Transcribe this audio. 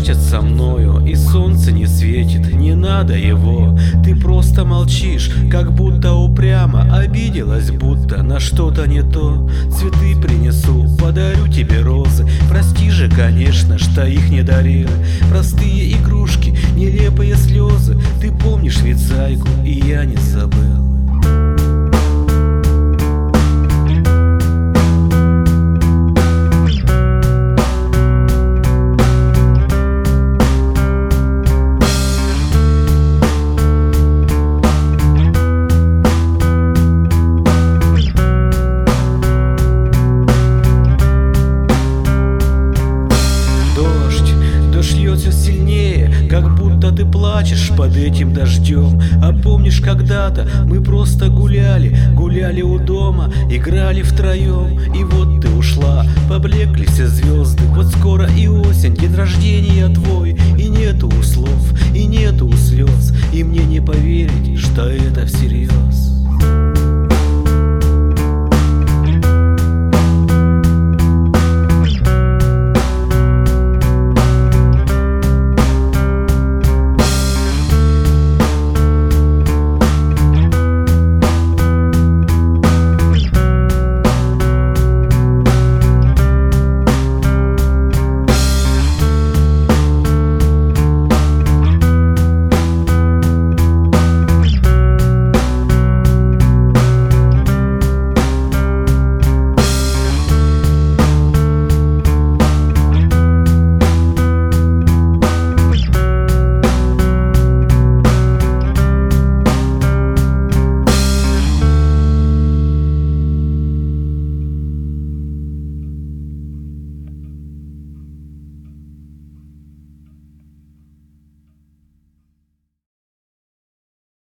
плачет со мною, и солнце не светит, не надо его. Ты просто молчишь, как будто упрямо обиделась, будто на что-то не то. Цветы принесу, подарю тебе розы. Прости же, конечно, что их не дарил. Простые игрушки, нелепые слезы. Ты помнишь ведь зайку, и я не забыл. Льется сильнее, как будто ты плачешь под этим дождем. А помнишь, когда-то мы просто гуляли у дома, играли втроем. И вот ты ушла, поблекли все звезды. Вот скоро и осень, день рождения твой. И нету слов, и нету слез, и мне не поверить, что это всерьез.